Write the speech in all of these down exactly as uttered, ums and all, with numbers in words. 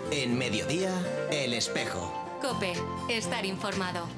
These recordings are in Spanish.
En Mediodía, El Espejo. COPE, estar informado.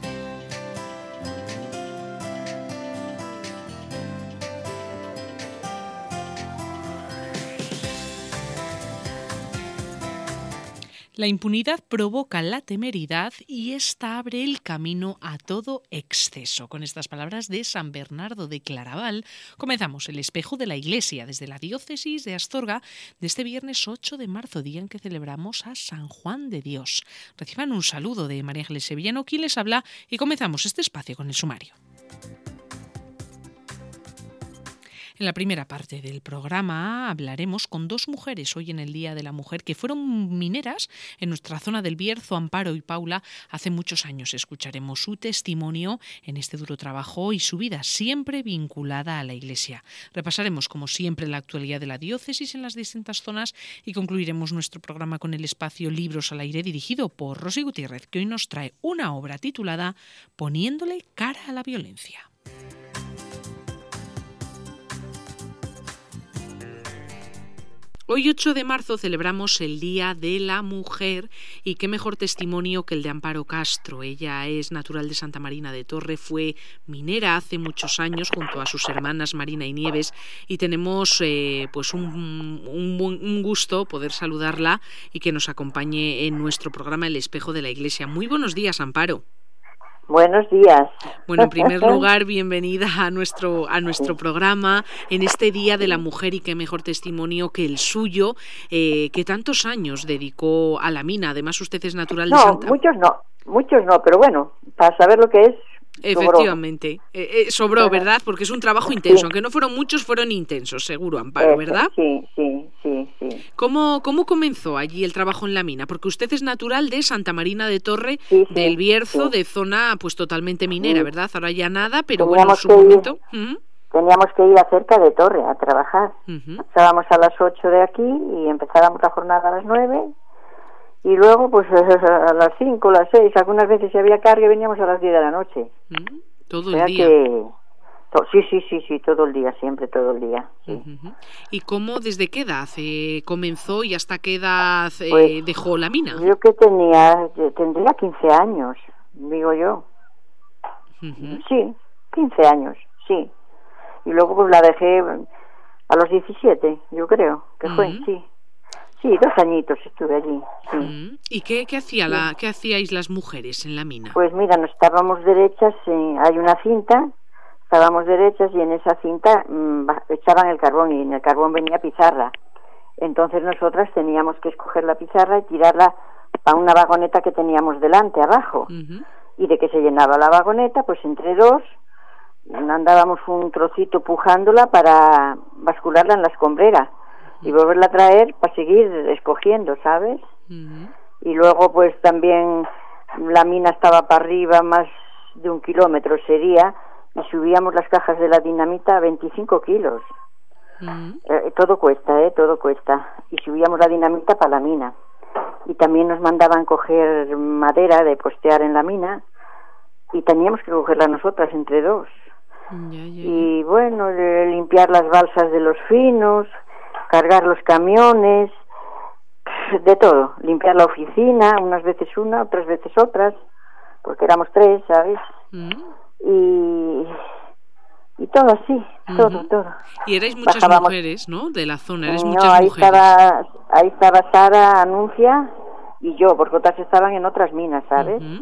La impunidad provoca la temeridad y esta abre el camino a todo exceso. Con estas palabras de San Bernardo de Claraval, comenzamos el espejo de la Iglesia desde la diócesis de Astorga de este viernes ocho de marzo, día en que celebramos a San Juan de Dios. Reciban un saludo de María Ángeles Sevillano, quien les habla, y comenzamos este espacio con el sumario. En la primera parte del programa hablaremos con dos mujeres hoy en el Día de la Mujer que fueron mineras en nuestra zona del Bierzo, Amparo y Paula, hace muchos años. Escucharemos su testimonio en este duro trabajo y su vida siempre vinculada a la Iglesia. Repasaremos, como siempre, la actualidad de la diócesis en las distintas zonas y concluiremos nuestro programa con el espacio Libros al Aire, dirigido por Rosy Gutiérrez, que hoy nos trae una obra titulada Poniéndole cara a la violencia. Hoy ocho de marzo celebramos el Día de la Mujer y qué mejor testimonio que el de Amparo Castro. Ella es natural de Santa Marina de Torre, fue minera hace muchos años junto a sus hermanas Marina y Nieves y tenemos eh, pues un, un, un gusto poder saludarla y que nos acompañe en nuestro programa El Espejo de la Iglesia. Muy buenos días, Amparo. Buenos días. Bueno, en primer lugar, bienvenida a nuestro a nuestro programa en este Día de la Mujer y qué mejor testimonio que el suyo, eh, que tantos años dedicó a la mina. Además, usted es natural de no, Santa... No, muchos no, muchos no, pero bueno, para saber lo que es, efectivamente, sobró, eh, eh, sobró, ¿verdad? Porque es un trabajo intenso, sí. Aunque no fueron muchos, fueron intensos, seguro, Amparo, ¿verdad? Sí, sí, sí, sí. ¿Cómo, ¿Cómo comenzó allí el trabajo en la mina? Porque usted es natural de Santa Marina de Torre, sí, sí, del Bierzo, sí. de zona pues totalmente minera, sí. ¿verdad? Ahora ya nada, pero teníamos bueno, en su que momento... Ir, ¿Mm? Teníamos que ir a cerca de Torre a trabajar. Uh-huh. Estábamos a las ocho de aquí y empezábamos la jornada a las nueve. Y luego, pues a las cinco, las seis, algunas veces si había carga veníamos a las diez de la noche. Uh-huh. Todo o sea el día. Que, to, sí, sí, sí, sí, todo el día, siempre todo el día. Sí. Uh-huh. ¿Y cómo, desde qué edad eh, comenzó y hasta qué edad eh, pues, dejó la mina? Yo que tenía, tendría quince años, digo yo. Uh-huh. Sí, quince años, sí. Y luego pues la dejé a los diecisiete, yo creo, que fue, uh-huh. sí. Sí, dos añitos estuve allí. Sí. Uh-huh. ¿Y qué, qué hacía sí. la, qué hacíais las mujeres en la mina? Pues mira, nos estábamos derechas, eh, hay una cinta, estábamos derechas y en esa cinta mmm, echaban el carbón y en el carbón venía pizarra. Entonces nosotras teníamos que escoger la pizarra y tirarla a una vagoneta que teníamos delante, abajo. Uh-huh. Y de que se llenaba la vagoneta, pues entre dos andábamos un trocito pujándola para bascularla en la escombrera y volverla a traer para seguir escogiendo, ¿sabes? Uh-huh. Y luego pues también la mina estaba para arriba, más de un kilómetro sería, y subíamos las cajas de la dinamita a veinticinco kilos. Uh-huh. Eh, todo cuesta, ¿eh? Todo cuesta. Y subíamos la dinamita para la mina. Y también nos mandaban coger madera de postear en la mina y teníamos que cogerla nosotras entre dos. Ya, ya, ya. Y bueno, limpiar las balsas de los finos, cargar los camiones, de todo, limpiar la oficina, unas veces una, otras veces otras, porque éramos tres, ¿sabes? Uh-huh. Y y todo así, todo, uh-huh. todo. Y erais muchas Bajábamos... mujeres, ¿no? De la zona, erais no, muchas ahí mujeres. Estaba, ahí estaba Sara, Anuncia y yo, porque otras estaban en otras minas, ¿sabes? Uh-huh.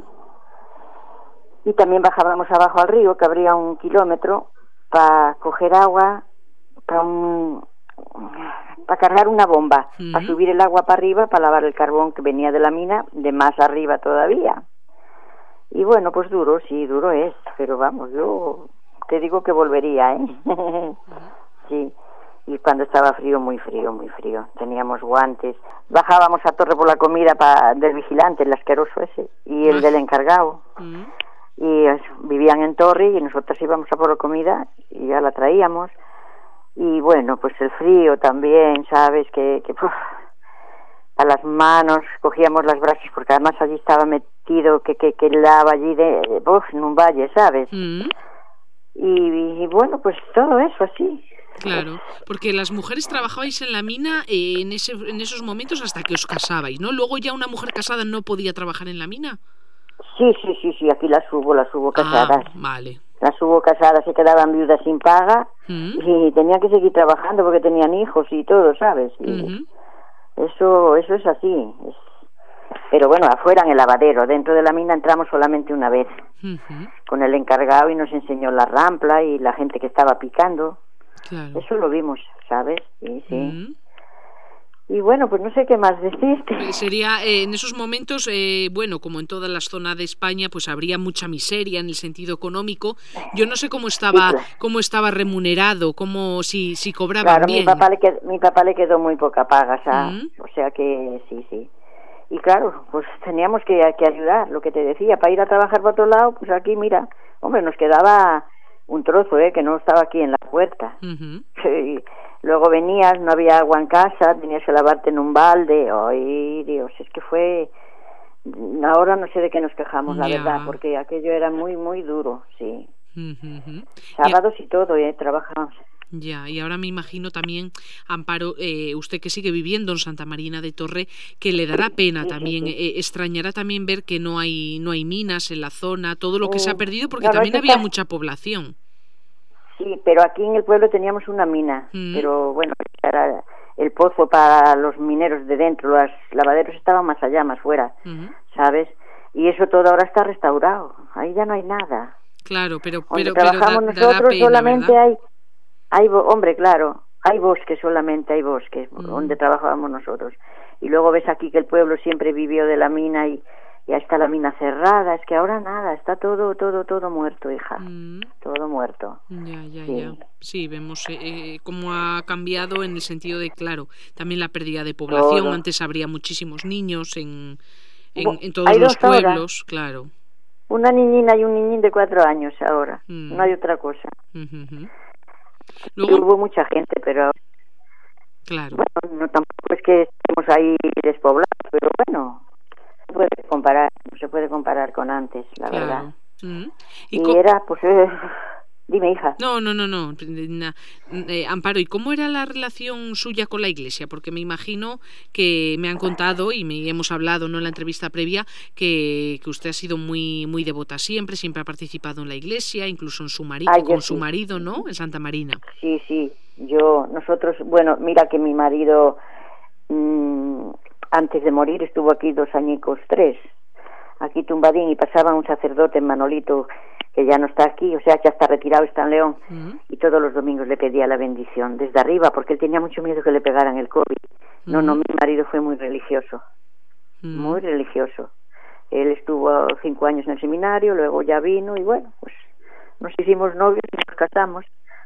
Y también bajábamos abajo al río, que habría un kilómetro, para coger agua, para un... para cargar una bomba, uh-huh. para subir el agua para arriba, para lavar el carbón que venía de la mina, de más arriba todavía. Y bueno, pues duro, sí, duro es, pero vamos, yo te digo que volvería, ¿eh? Uh-huh. Sí, y cuando estaba frío, muy frío, muy frío, teníamos guantes, bajábamos a Torre por la comida pa, del vigilante, el asqueroso ese, y el uh-huh. del encargado. Uh-huh. Y es, vivían en Torre y nosotros íbamos a por la comida y ya la traíamos. Y bueno, pues el frío también, ¿sabes? Que, que uf, a las manos cogíamos las brasas, porque además allí estaba metido que, que, que lava allí de, de uf, en un valle, ¿sabes? Mm. Y, y bueno, pues todo eso así, Claro, porque las mujeres trabajabais en la mina eh, en, ese, en esos momentos hasta que os casabais, ¿no? Luego ya una mujer casada no podía trabajar en la mina. Sí, sí, sí, sí, aquí las hubo, las hubo casadas. Ah, vale. Las hubo casadas, se quedaban viudas sin paga ¿Mm? y tenían que seguir trabajando porque tenían hijos y todo, ¿sabes? Y Uh-huh. eso, eso es así. Es... Pero bueno, afuera en el lavadero, dentro de la mina entramos solamente una vez Uh-huh. con el encargado y nos enseñó la rampla y la gente que estaba picando. Claro. Eso lo vimos, ¿sabes? Sí, sí. Uh-huh. Y bueno, pues no sé qué más decirte. Sería, eh, en esos momentos, eh, bueno, como en todas las zonas de España, pues habría mucha miseria en el sentido económico. Yo no sé cómo estaba, Sí, claro. cómo estaba remunerado, cómo si, si cobraba Claro, bien. mi papá le quedó, mi papá le quedó muy poca paga, ¿sabes? Mm. O sea que sí, sí. Y claro, pues teníamos que, que ayudar, lo que te decía, para ir a trabajar para otro lado, pues aquí, mira, hombre, nos quedaba un trozo, ¿eh? Que no estaba aquí en la puerta. Uh-huh. Y luego venías, no había agua en casa, tenías que lavarte en un balde. Ay, Dios, es que fue... Ahora no sé de qué nos quejamos, la Ya. verdad, porque aquello era muy, muy duro, sí. Uh-huh. Sábados y todo, ¿eh? Trabajábamos. Ya, y ahora me imagino también, Amparo, eh, usted que sigue viviendo en Santa Marina de Torre, que le dará pena sí, también, sí, sí. Eh, extrañará también ver que no hay no hay minas en la zona, todo lo que se ha Mm, perdido, porque no, no, también eso había está- mucha población. Sí, pero aquí en el pueblo teníamos una mina, Mm. pero bueno, era el pozo para los mineros de dentro, los lavaderos estaban más allá, más fuera, Ujú. ¿sabes? Y eso todo ahora está restaurado, ahí ya no hay nada. Claro, pero Donde pero, pero trabajamos da- dará nosotros pena, solamente ¿verdad? hay, hay, bo- hombre, claro, hay bosque, solamente hay bosque, Mm. donde trabajábamos nosotros. Y luego ves aquí que el pueblo siempre vivió de la mina y ya está la mina cerrada, es que ahora nada, está todo, todo, todo muerto, hija, Mm. todo muerto. Ya, ya, Sí. ya. Sí, vemos eh, eh, cómo ha cambiado en el sentido de, claro, también la pérdida de población. Todo. Antes habría muchísimos niños en, en, Bu- en todos hay los dos ahora. pueblos, claro. Una niñina y un niñín de cuatro años ahora, Mm. no hay otra cosa. Ujú, ujú. Sí, Luego, hubo mucha gente, pero claro. bueno, no tampoco es que estemos ahí despoblados, pero bueno, no se puede comparar, no se puede comparar con antes, la verdad. Claro. Mm. Y, co- era, pues, eh, dime, hija. No, no, no, no. na- eh, Amparo, ¿y cómo era la relación suya con la Iglesia? Porque me imagino que me han contado y me hemos hablado, ¿no?, en la entrevista previa, que, que usted ha sido muy muy devota siempre, siempre ha participado en la Iglesia, incluso en su marido, Ay, yo con su sí. marido, ¿no?, en Santa Marina. Sí, sí, yo, nosotros, bueno, mira que mi marido mmm, antes de morir estuvo aquí dos añicos, tres, aquí tumbadín, y pasaba un sacerdote, Manolito, que ya no está aquí, o sea, ya está retirado, está en León, Mm. y todos los domingos le pedía la bendición desde arriba, porque él tenía mucho miedo que le pegaran el COVID. No, no, Mm. mi marido fue muy religioso, Mm. muy religioso. Él estuvo cinco años en el seminario, luego ya vino, y bueno, pues nos hicimos novios y nos casamos.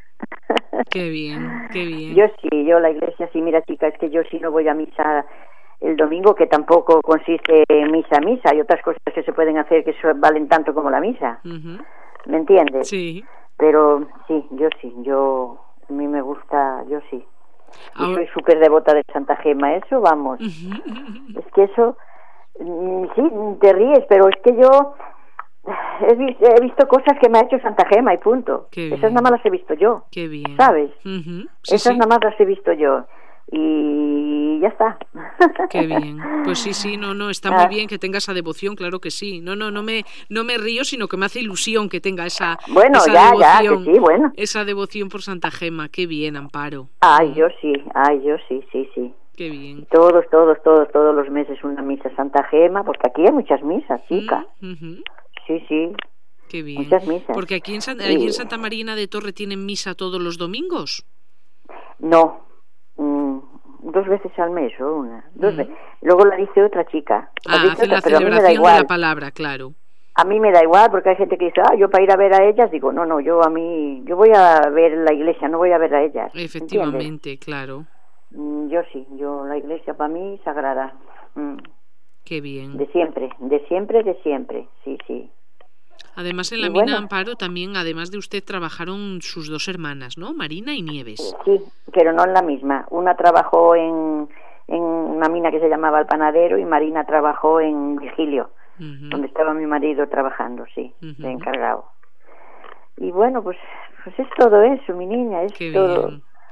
Qué bien, qué bien. Yo sí, yo la iglesia sí, mira chica, es que yo sí no voy a misa el domingo, que tampoco consiste en misa a misa, hay otras cosas que se pueden hacer que so- valen tanto como la misa, Ujú. ¿me entiendes? Sí. Pero sí, yo sí, yo, a mí me gusta, yo sí. Y Ahora- soy súper devota de Santa Gema, eso vamos, es que eso, mm, sí, te ríes, pero es que yo he, vis- he visto cosas que me ha hecho Santa Gema y punto. Qué Esas bien. nada más las he visto yo, Qué bien. ¿sabes? Ujú. Sí, Esas sí. nada más las he visto yo. Y ya está. Qué bien. Pues sí, sí, no, no, está Ah. muy bien que tenga esa devoción, claro que sí. No, no, no me, no me río, sino que me hace ilusión que tenga esa, Bueno, esa ya, ya, devoción, que sí, bueno. esa devoción por Santa Gema. Qué bien, Amparo. Ay, yo sí, ay, yo sí, sí, sí. Qué bien. Todos, todos, todos, todos los meses una misa Santa Gema, porque aquí hay muchas misas, chica. Mm, ujú. Sí, sí. Qué bien. Muchas misas. Porque aquí en, San- Sí. allí en Santa Marina de Torre tienen misa todos los domingos. No, mm, dos veces al mes o una, dos Mm. veces. Luego la dice otra chica. La Ah, dice hacen otra, la pero a mí me da celebración de igual. la palabra, claro. A mí me da igual, porque hay gente que dice, ah, yo para ir a ver a ellas, digo, no, no, yo a mí, yo voy a ver la iglesia, no voy a ver a ellas. ¿entiendes? Efectivamente, claro. Mm, Yo sí, yo la iglesia para mí sagrada. Mm, Qué bien. De siempre, de siempre, de siempre, sí, sí. Además, en Y la mina bueno. Amparo también, además de usted, trabajaron sus dos hermanas, ¿no? Marina y Nieves. Sí, pero no en la misma. Una trabajó en, en una mina que se llamaba El Panadero y Marina trabajó en Virgilio, Ujú. donde estaba mi marido trabajando, sí, Ujú. de encargado. Y bueno, pues pues es todo eso, mi niña, es Qué todo. bien.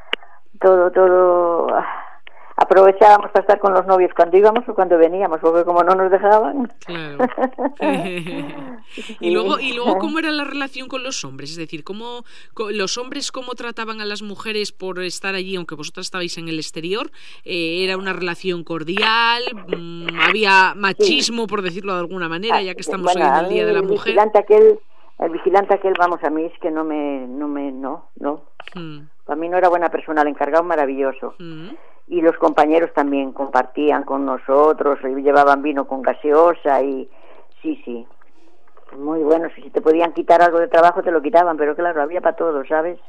todo, todo... Aprovechábamos para estar con los novios cuando íbamos o cuando veníamos, porque como no nos dejaban... Claro. y luego, y luego ¿cómo era la relación con los hombres? Es decir, ¿cómo los hombres cómo trataban a las mujeres por estar allí, aunque vosotras estabais en el exterior? Eh, ¿Era una relación cordial? ¿Había machismo, por decirlo de alguna manera, ya que estamos bueno, hoy en el Día de la el Mujer? Vigilante aquel, el vigilante aquel, vamos, a mí es que no me... no, me, no, no. Hmm. Para mí no era buena persona, el encargado maravilloso. Hmm. Y los compañeros también compartían con nosotros, y llevaban vino con gaseosa y sí, sí, muy bueno. Si te podían quitar algo de trabajo te lo quitaban, pero claro, había para todos, ¿sabes?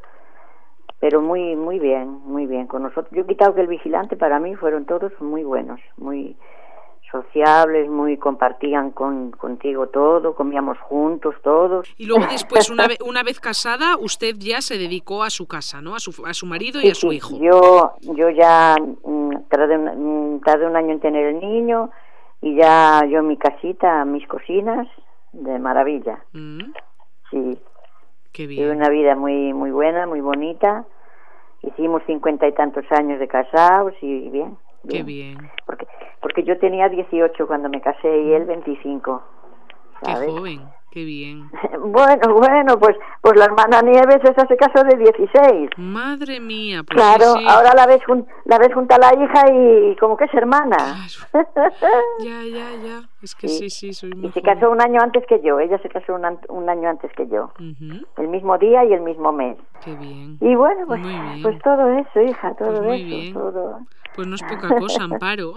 Pero muy muy bien, muy bien con nosotros. Yo he quitado que el vigilante para mí fueron todos muy buenos, muy sociables, muy compartían con contigo todo, comíamos juntos todos. Y luego después, una vez una vez casada, usted ya se dedicó a su casa, ¿no? A su a su marido y sí, a su sí. hijo. Yo yo ya mmm, tardé, un, tardé un año en tener el niño y ya yo mi casita, mis cocinas, de maravilla. Mm. Sí. Qué bien. Tuve una vida muy muy buena, muy bonita. Hicimos cincuenta y tantos años de casados y bien. Bien. Qué bien. Porque porque yo tenía dieciocho cuando me casé y él veinticinco. ¿sabes? Qué joven, qué bien. Bueno, bueno, pues pues la hermana Nieves esa se casó de dieciséis. Madre mía, pues claro, sí, sí. ahora la ves jun, la ves junto a la hija y como que es hermana. Claro. Ya, ya, ya. Es que sí, sí, sí soy muy Y se joven. casó un año antes que yo. Ella se casó un, an- un año antes que yo. Uh-huh. El mismo día y el mismo mes. Qué bien. Y bueno, pues, Muy bien. pues todo eso, hija, todo Pues muy eso, bien. todo. Pues no es poca cosa, Amparo.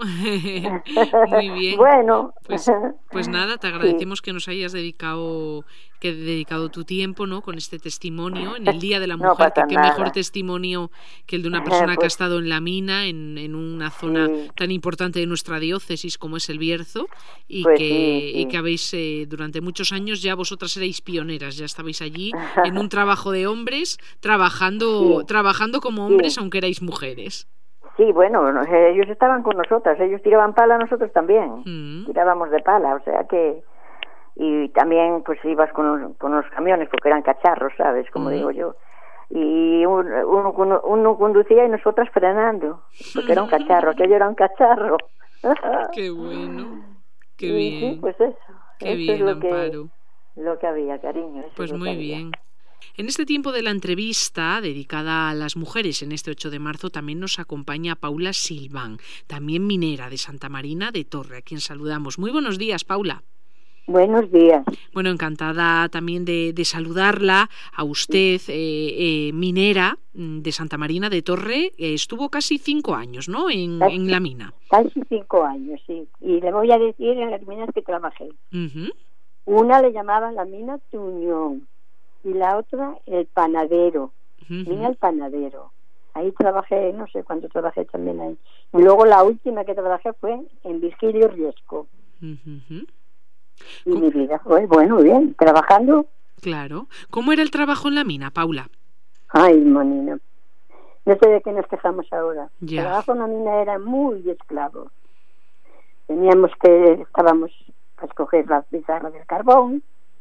Muy bien. Bueno. Pues, pues nada, te agradecemos sí. que nos hayas dedicado que dedicado tu tiempo, ¿no? Con este testimonio en el Día de la No Mujer, pasa que qué nada. mejor testimonio que el de una persona Pues, que ha estado en la mina, en, en una zona sí. tan importante de nuestra diócesis como es el Bierzo, y Pues que sí, sí. y que habéis eh, durante muchos años ya vosotras erais pioneras, ya estabais allí en un trabajo de hombres, trabajando Sí. trabajando como hombres, Sí. aunque erais mujeres. Sí, bueno, no sé, ellos estaban con nosotras, ellos tiraban pala, nosotros también. Mm. Tirábamos de pala, o sea que... Y también pues ibas con, con los camiones porque eran cacharros, ¿sabes? Como Mm. digo yo. Y un- uno, uno, uno conducía y nosotras frenando, porque era un cacharro, aquello era un cacharro. Qué bueno, qué Y bien. Sí, pues eso. Qué eso bien, es lo que, Amparo. lo que había, cariño. eso Pues es lo muy que había. bien. En este tiempo de la entrevista dedicada a las mujeres en este ocho de marzo también nos acompaña Paula Silván, también minera de Santa Marina de Torre, a quien saludamos. Muy buenos días, Paula. Buenos días. Bueno, encantada también de, de saludarla a usted, eh, eh, minera de Santa Marina de Torre. Eh, estuvo casi cinco años, ¿no?, en, Casi. en la mina. Casi cinco años, sí. Y le voy a decir en las minas que trabajé. Uh-huh. Una le llamaban la mina Tuñón y la otra el Panadero. Uh-huh. Mina el Panadero. Ahí trabajé, no sé cuánto trabajé también ahí. Y luego la última que trabajé fue en Virgilio Riesco. Uh-huh. Y mi vida fue, bueno, bien, trabajando. Claro. ¿Cómo era el trabajo en la mina, Paula? Ay, monina. No sé de qué nos quejamos ahora. Ya. El trabajo en la mina era muy esclavo. Teníamos que, estábamos a escoger la pizarra del carbón,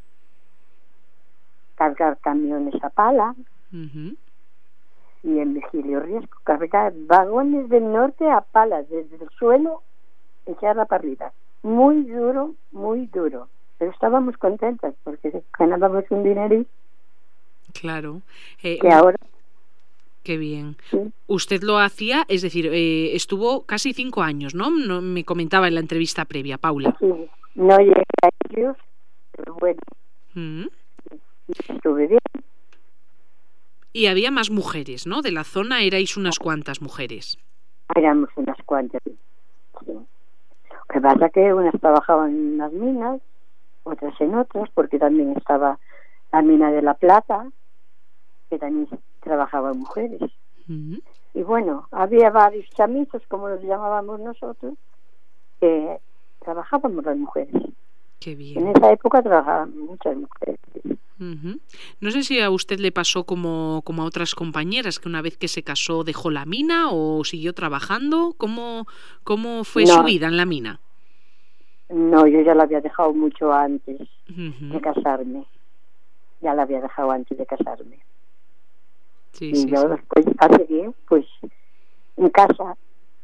cargar camiones a pala, Uh-huh. y en Virgilio Riesco cargar vagones del norte a palas desde el suelo, echarla para arriba. Muy duro, muy duro. Pero estábamos contentas porque ganábamos un dinerito Claro. Eh, que ahora... Qué bien. Sí. Usted lo hacía, es decir, eh, estuvo casi cinco años, ¿no? ¿no? Me comentaba en la entrevista previa, Paula. Sí, no llegué a ellos, pero bueno, Mm. estuve bien. Y había más mujeres, ¿no? De la zona erais unas cuantas mujeres. Éramos unas cuantas. Sí. Lo que pasa que unas trabajaban en unas minas, otras en otras, porque también estaba la mina de La Plata, que también trabajaban mujeres. Mm. Y bueno, había varios chamizos, como los llamábamos nosotros, que trabajábamos las mujeres. Qué bien. En esa época trabajaban muchas mujeres. Uh-huh. No sé si a usted le pasó como, como a otras compañeras, que una vez que se casó dejó la mina o siguió trabajando. ¿Cómo, cómo fue No. su vida en la mina? No, yo ya la había dejado mucho antes Uh-huh. de casarme. Ya la había dejado antes de casarme. Sí, y sí, yo sí. después, hace bien, pues en casa,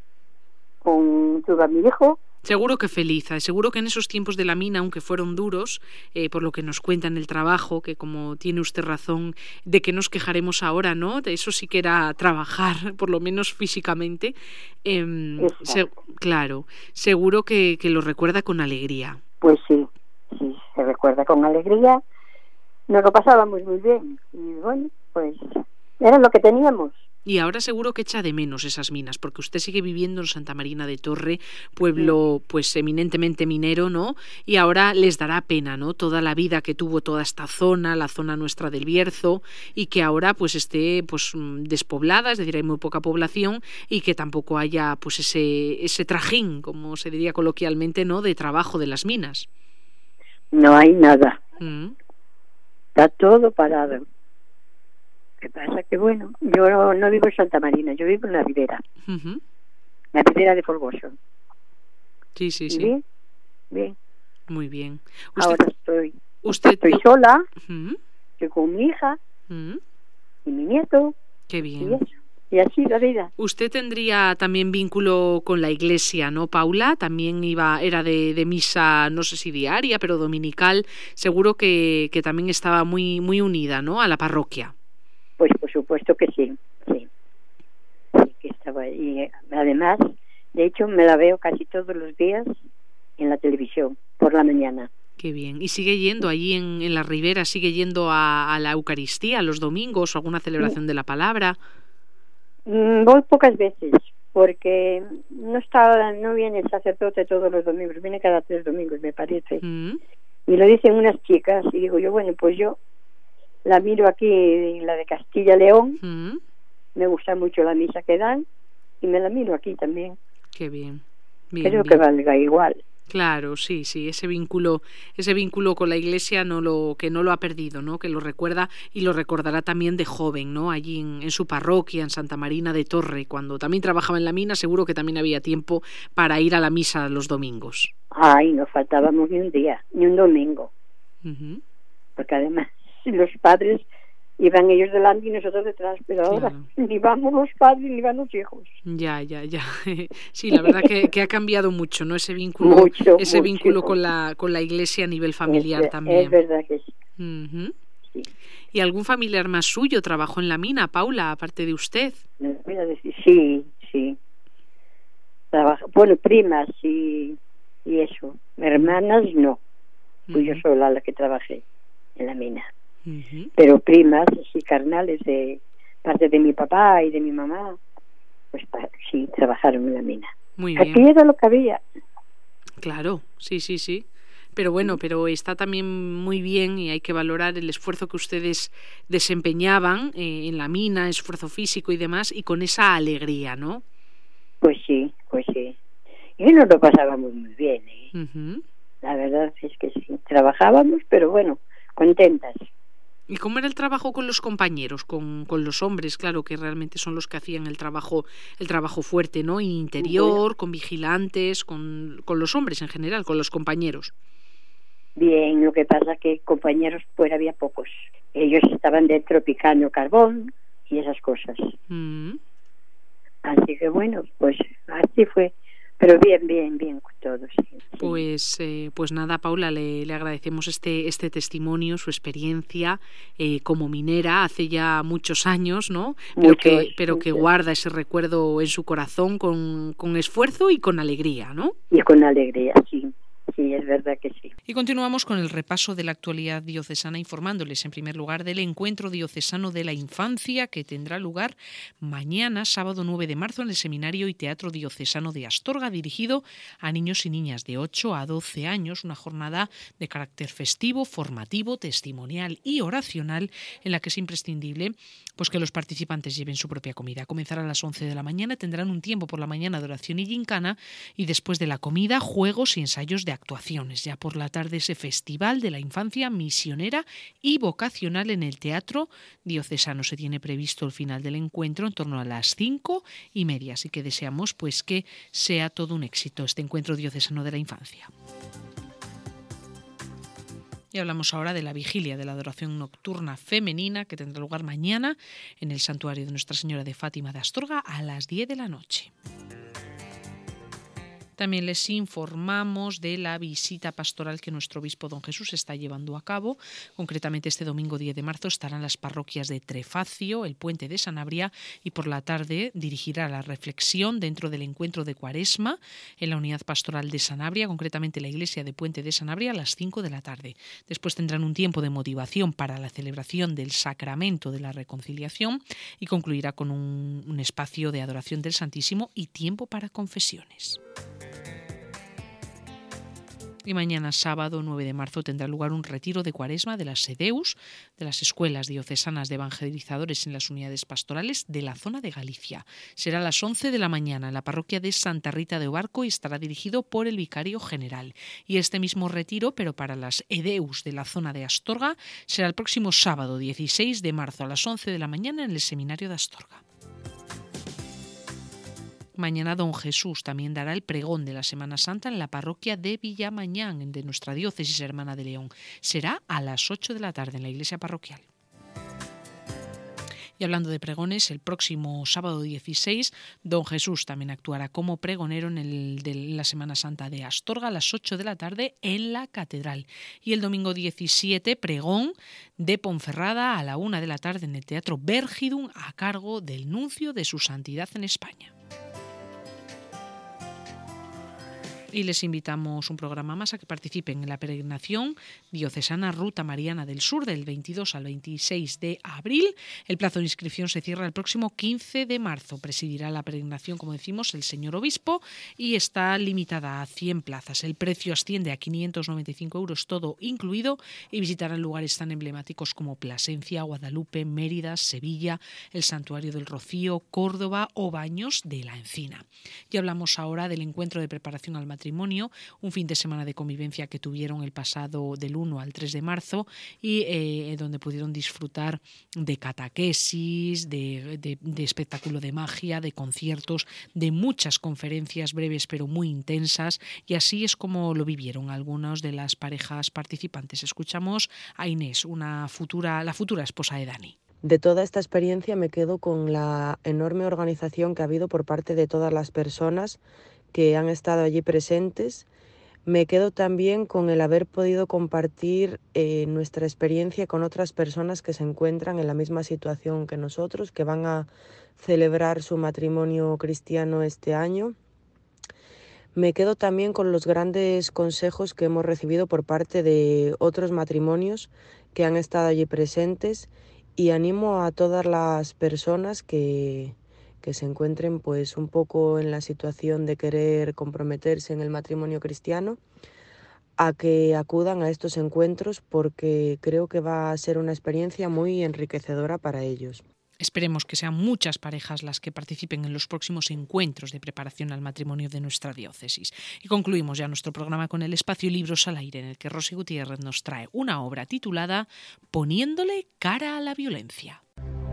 con tuve a mi hijo. Seguro que feliz, seguro que en esos tiempos de la mina, aunque fueron duros, eh, por lo que nos cuentan el trabajo, que como tiene usted razón, de que nos quejaremos ahora, ¿no? De eso sí que era trabajar, por lo menos físicamente. Eh, se, claro, seguro que, que lo recuerda con alegría. Pues sí, sí, se recuerda con alegría. Nos lo pasábamos muy bien. Y bueno, pues era lo que teníamos. Y ahora seguro que echa de menos esas minas, porque usted sigue viviendo en Santa Marina de Torre, pueblo sí. pues eminentemente minero, ¿no? Y ahora les dará pena, ¿no? Toda la vida que tuvo toda esta zona, la zona nuestra del Bierzo, y que ahora pues esté pues despoblada, es decir, hay muy poca población, y que tampoco haya pues ese, ese trajín, como se diría coloquialmente, ¿no? De trabajo de las minas. No hay nada. Mm. Está todo parado. ¿Qué pasa? Que bueno, yo no, no vivo en Santa Marina, yo vivo en la Ribera. Uh-huh. La Ribera de Folgoso. Sí, sí, sí. Bien, bien. Muy bien. Usted, Ahora estoy, usted estoy sola, uh-huh. estoy con mi hija uh-huh. y mi nieto. Qué bien. Y, eso, y así la vida. Usted tendría también vínculo con la iglesia, ¿no, Paula? También iba, era de, de misa, no sé si diaria, pero dominical. Seguro que, que también estaba muy, muy unida, ¿no? A la parroquia. Pues por supuesto que sí, sí, sí que estaba ahí. Además, de hecho, me la veo casi todos los días en la televisión, por la mañana. Qué bien. ¿Y sigue yendo allí en, en la Ribera, sigue yendo a, a la Eucaristía los domingos o alguna celebración sí. de la palabra? Mm, voy pocas veces, porque no está, no viene el sacerdote todos los domingos, viene cada tres domingos, me parece. Mm. Y lo dicen unas chicas, y digo yo, bueno, pues yo la miro aquí, la de Castilla-León, mm. me gusta mucho la misa que dan, y me la miro aquí también. Qué bien. bien Creo bien. que valga igual. Claro, sí, sí, ese vínculo, ese vínculo con la Iglesia no lo, que no lo ha perdido, ¿no? Que lo recuerda y lo recordará también de joven, ¿no? Allí en, en su parroquia, en Santa Marina de Torre, cuando también trabajaba en la mina, seguro que también había tiempo para ir a la misa los domingos. Ay, no faltábamos ni un día, ni un domingo. Uh-huh. Porque además los padres iban ellos delante y nosotros detrás, pero claro. Ahora ni vamos los padres ni van los hijos. Ya, ya, ya. Sí, la verdad que, que ha cambiado mucho, ¿no? Ese vínculo, mucho, ese mucho. vínculo con la con la Iglesia a nivel familiar es, también. Es verdad que sí. Uh-huh. Sí. ¿Y algún familiar más suyo trabajó en la mina, Paula, aparte de usted? Voy a decir, sí, sí. Trabaja, bueno, primas y, y eso. Hermanas no. Fui uh-huh. yo sola la que trabajé en la mina. Uh-huh. Pero primas y carnales de parte de mi papá y de mi mamá, pues sí, trabajaron en la mina. Muy bien. Aquí era lo que había. Claro, sí, sí, sí. Pero bueno, pero está también muy bien y hay que valorar el esfuerzo que ustedes desempeñaban eh, en la mina, esfuerzo físico y demás, y con esa alegría, ¿no? Pues sí, pues sí. Y nos lo pasábamos muy bien, ¿eh? Uh-huh. La verdad es que sí, trabajábamos, pero bueno, contentas. ¿Y cómo era el trabajo con los compañeros, con, con los hombres, claro, que realmente son los que hacían el trabajo el trabajo fuerte, ¿no? Interior, bueno. Con vigilantes, con, con los hombres en general, con los compañeros. Bien, lo que pasa que compañeros fuera había pocos. Ellos estaban dentro picando carbón y esas cosas. Mm. Así que bueno, pues así fue. Pero bien, bien, bien con todos. Sí, sí. Pues, eh, pues nada, Paula, le, le agradecemos este, este testimonio, su experiencia eh, como minera hace ya muchos años, ¿no? Pero muchos, que, pero muchos. que guarda ese recuerdo en su corazón con, con esfuerzo y con alegría, ¿no? Y con alegría, sí. Sí, es verdad que sí. Y continuamos con el repaso de la actualidad diocesana, informándoles en primer lugar del encuentro diocesano de la infancia que tendrá lugar mañana, sábado nueve de marzo, en el Seminario y Teatro Diocesano de Astorga, dirigido a niños y niñas de ocho a doce años, una jornada de carácter festivo, formativo, testimonial y oracional, en la que es imprescindible pues que los participantes lleven su propia comida. Comenzará a las once de la mañana, tendrán un tiempo por la mañana de oración y gincana, y después de la comida, juegos y ensayos de actuaciones. Ya por la tarde ese festival de la infancia misionera y vocacional en el Teatro Diocesano. Se tiene previsto el final del encuentro en torno a las cinco y media, así que deseamos pues que sea todo un éxito este encuentro diocesano de la infancia. Y hablamos ahora de la vigilia de la adoración nocturna femenina que tendrá lugar mañana en el santuario de Nuestra Señora de Fátima de Astorga a las diez de la noche. También les informamos de la visita pastoral que nuestro obispo don Jesús está llevando a cabo. Concretamente este domingo diez de marzo estarán las parroquias de Trefacio, el Puente de Sanabria, y por la tarde dirigirá la reflexión dentro del encuentro de Cuaresma en la unidad pastoral de Sanabria, concretamente la iglesia de Puente de Sanabria, a las cinco de la tarde. Después tendrán un tiempo de motivación para la celebración del sacramento de la reconciliación y concluirá con un, un espacio de adoración del Santísimo y tiempo para confesiones. Y mañana sábado nueve de marzo tendrá lugar un retiro de Cuaresma de las SEDEUS, de las escuelas diocesanas de evangelizadores en las unidades pastorales de la zona de Galicia. Será a las once de la mañana en la parroquia de Santa Rita de Obarco y estará dirigido por el vicario general. Y este mismo retiro, pero para las EDEUS de la zona de Astorga, será el próximo sábado dieciséis de marzo a las once de la mañana en el seminario de Astorga. Mañana don Jesús también dará el pregón de la Semana Santa en la parroquia de Villamañán, de nuestra diócesis hermana de León. Será a las ocho de la tarde en la iglesia parroquial. Y hablando de pregones, el próximo sábado dieciséis, don Jesús también actuará como pregonero en el de la Semana Santa de Astorga a las ocho de la tarde en la catedral. Y el domingo diecisiete, pregón de Ponferrada a la una de la tarde en el Teatro Vergidum a cargo del nuncio de su santidad en España. Y les invitamos un programa más a que participen en la peregrinación diocesana Ruta Mariana del Sur del veintidós al veintiséis de abril. El plazo de inscripción se cierra el próximo quince de marzo. Presidirá la peregrinación, como decimos, el señor obispo y está limitada a cien plazas. El precio asciende a quinientos noventa y cinco euros todo incluido y visitarán lugares tan emblemáticos como Plasencia, Guadalupe, Mérida, Sevilla, el Santuario del Rocío, Córdoba o Baños de la Encina. Y hablamos ahora del encuentro de preparación al matrimonio Matrimonio, un fin de semana de convivencia que tuvieron el pasado del uno al tres de marzo y eh, donde pudieron disfrutar de catequesis, de, de, de espectáculo de magia, de conciertos, de muchas conferencias breves pero muy intensas, y así es como lo vivieron algunas de las parejas participantes. Escuchamos a Inés, una futura, la futura esposa de Dani. De toda esta experiencia me quedo con la enorme organización que ha habido por parte de todas las personas que han estado allí presentes. Me quedo también con el haber podido compartir eh, nuestra experiencia con otras personas que se encuentran en la misma situación que nosotros, que van a celebrar su matrimonio cristiano este año. Me quedo también con los grandes consejos que hemos recibido por parte de otros matrimonios que han estado allí presentes, y animo a todas las personas que... que se encuentren pues un poco en la situación de querer comprometerse en el matrimonio cristiano, a que acudan a estos encuentros porque creo que va a ser una experiencia muy enriquecedora para ellos. Esperemos que sean muchas parejas las que participen en los próximos encuentros de preparación al matrimonio de nuestra diócesis. Y concluimos ya nuestro programa con el espacio Libros al Aire, en el que Rosy Gutiérrez nos trae una obra titulada Poniéndole cara a la violencia.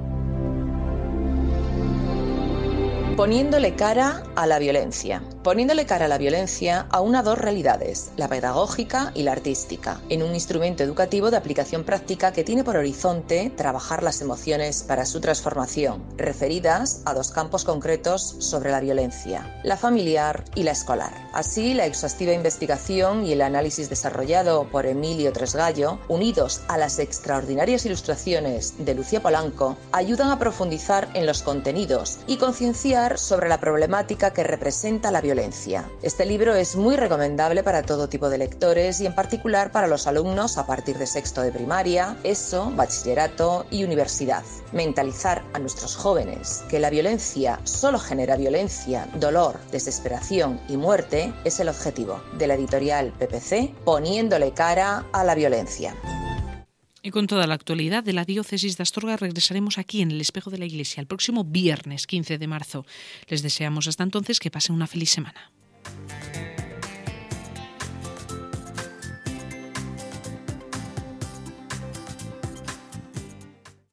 Poniéndole cara a la violencia. Poniéndole cara a la violencia aúna dos realidades, la pedagógica y la artística, en un instrumento educativo de aplicación práctica que tiene por horizonte trabajar las emociones para su transformación, referidas a dos campos concretos sobre la violencia, la familiar y la escolar. Así, la exhaustiva investigación y el análisis desarrollado por Emilio Tresgallo, unidos a las extraordinarias ilustraciones de Lucía Polanco, ayudan a profundizar en los contenidos y concienciar sobre la problemática que representa la violencia. Este libro es muy recomendable para todo tipo de lectores y en particular para los alumnos a partir de sexto de primaria, ESO, bachillerato y universidad. Mentalizar a nuestros jóvenes que la violencia solo genera violencia, dolor, desesperación y muerte es el objetivo de la editorial P P C, Poniéndole cara a la violencia. Y con toda la actualidad de la diócesis de Astorga regresaremos aquí en el Espejo de la Iglesia el próximo viernes quince de marzo. Les deseamos hasta entonces que pasen una feliz semana.